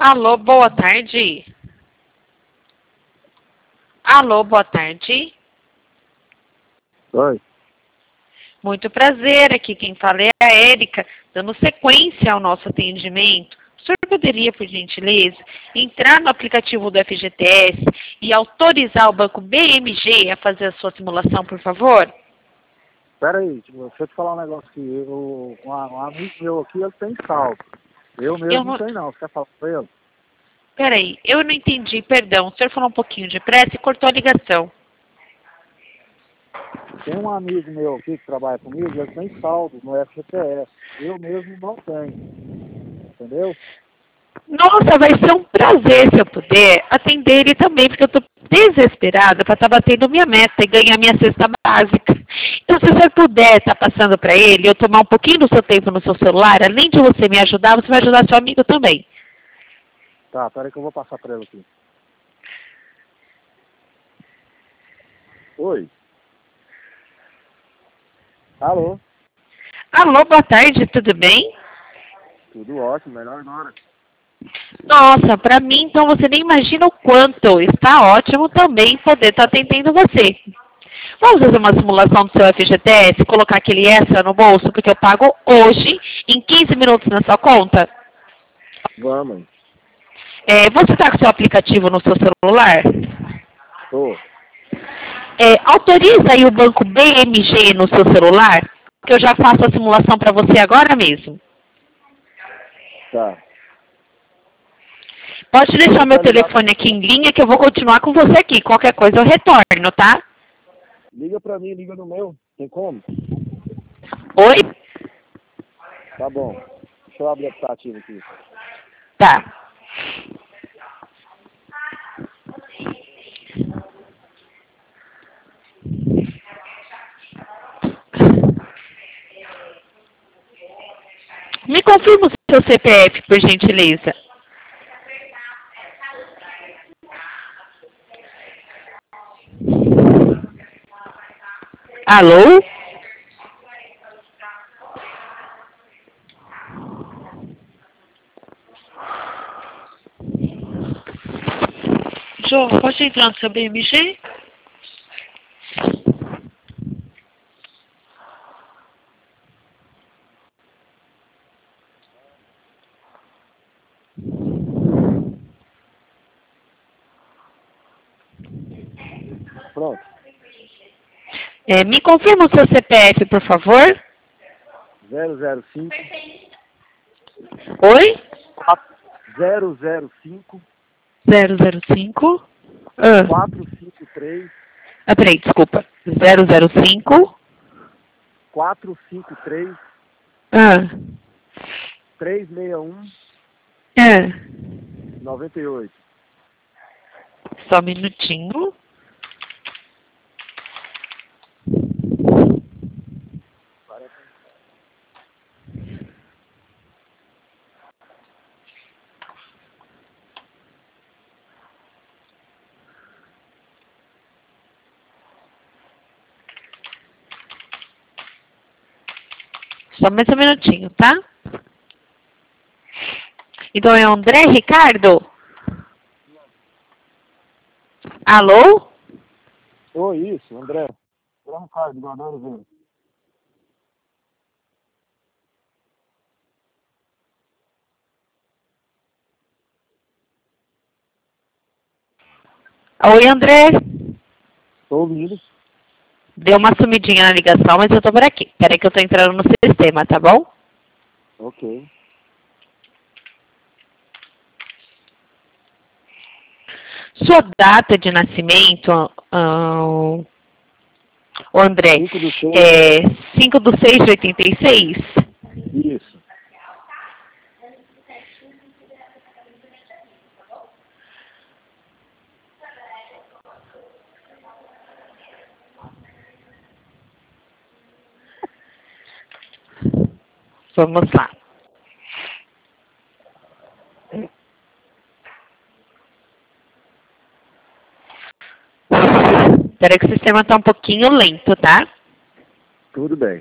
Alô, boa tarde. Alô, boa tarde. Oi. Muito prazer, aqui quem fala é a Érica, dando sequência ao nosso atendimento. O senhor poderia, por gentileza, entrar no aplicativo do FGTS e autorizar o banco BMG a fazer a sua simulação, por favor? Pera aí, deixa eu te falar um negócio aqui. Um amigo meu aqui, ele tem saldo. Eu mesmo não tenho não. Você quer falar com ele? Peraí, eu não entendi, perdão. O senhor falou um pouquinho depressa e cortou a ligação. Tem um amigo meu aqui que trabalha comigo, ele tem saldo no FGTS. Eu mesmo não tenho. Entendeu? Nossa, vai ser um prazer se eu puder atender ele também, porque eu estou desesperada para estar batendo minha meta e ganhar minha cesta básica. Então, se você puder estar passando para ele, eu tomar um pouquinho do seu tempo no seu celular, além de você me ajudar, você vai ajudar seu amigo também. Tá, pera aí que eu vou passar para ele aqui. Oi. Alô? Alô, boa tarde, tudo bem? Tudo ótimo, melhor agora. Nossa, para mim, então você nem imagina o quanto. Está ótimo também poder estar atendendo você. Vamos fazer uma simulação do seu FGTS, colocar aquele extra no bolso, porque eu pago hoje, em 15 minutos na sua conta? Vamos. Você está com o seu aplicativo no seu celular? Tô. Autoriza aí o banco BMG no seu celular, que eu já faço a simulação para você agora mesmo. Tá. Pode deixar meu telefone aqui em linha que eu vou continuar com você aqui. Qualquer coisa eu retorno, tá? Liga pra mim, liga no meu. Tem como? Oi? Tá bom. Deixa eu abrir o aplicativo aqui. Tá. Me confirma o seu CPF, por gentileza. Alô? Jô, pode entrar no seu BMG? Pronto. Me confirma o seu CPF, por favor. 005 Oi? 005 005. Ah. 453 Peraí, desculpa. 005. 453 Ah. 361 Ah. 98. Só um minutinho. Só mais um minutinho, tá? Então é André Ricardo? Alô? Oi, isso, André. André Ricardo, Guardado Verde. Oi, André. Estou ouvindo. Deu uma sumidinha na ligação, mas eu tô por aqui. Peraí que eu tô entrando no sistema, tá bom? Ok. Sua data de nascimento, ô André, 5 do 6. é 5/6/86? Isso. Vamos lá. Espera que o sistema tá um pouquinho lento, tá? Tudo bem.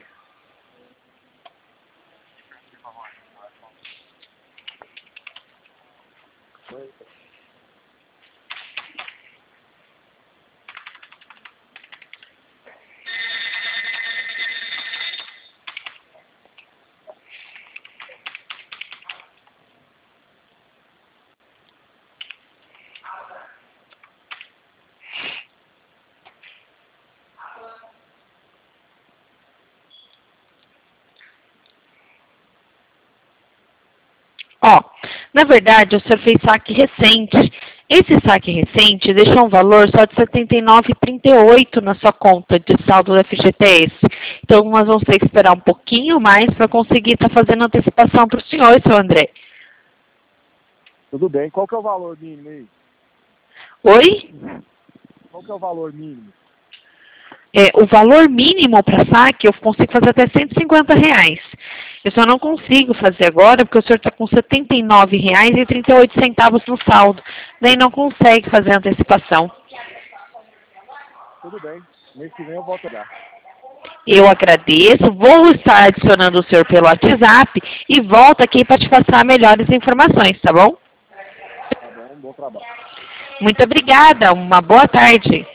Ó, na verdade, o senhor fez saque recente. Esse saque recente deixou um valor só de R$ 79,38 na sua conta de saldo do FGTS. Então, nós vamos ter que esperar um pouquinho mais para conseguir estar fazendo antecipação para o senhor, seu André. Tudo bem. Qual que é o valor mínimo aí? Oi? Qual que é o valor mínimo? O valor mínimo para saque eu consigo fazer até R$ 150. Eu só não consigo fazer agora porque o senhor está com R$ 79,38 no saldo. Daí não consegue fazer a antecipação. Tudo bem. Mês que vem eu volto a dar. Eu agradeço, vou estar adicionando o senhor pelo WhatsApp e volto aqui para te passar melhores informações, tá bom? Tá bom, bom trabalho. Muito obrigada, uma boa tarde.